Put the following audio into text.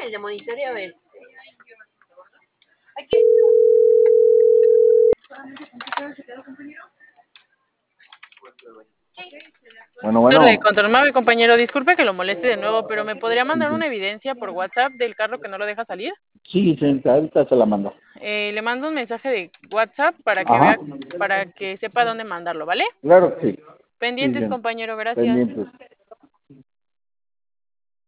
el de monitoreo es. Aquí. Torre, Bueno. controlame, compañero, disculpe que lo moleste de nuevo, pero ¿me podría mandar una evidencia por WhatsApp del carro que no lo deja salir? Sí, señorita, ahorita se la mando. Le mando un mensaje de WhatsApp para que Ajá. vea, para que sepa dónde mandarlo, ¿vale? Claro que sí. Sí, Pendientes, bien. compañero, gracias. Pendientes.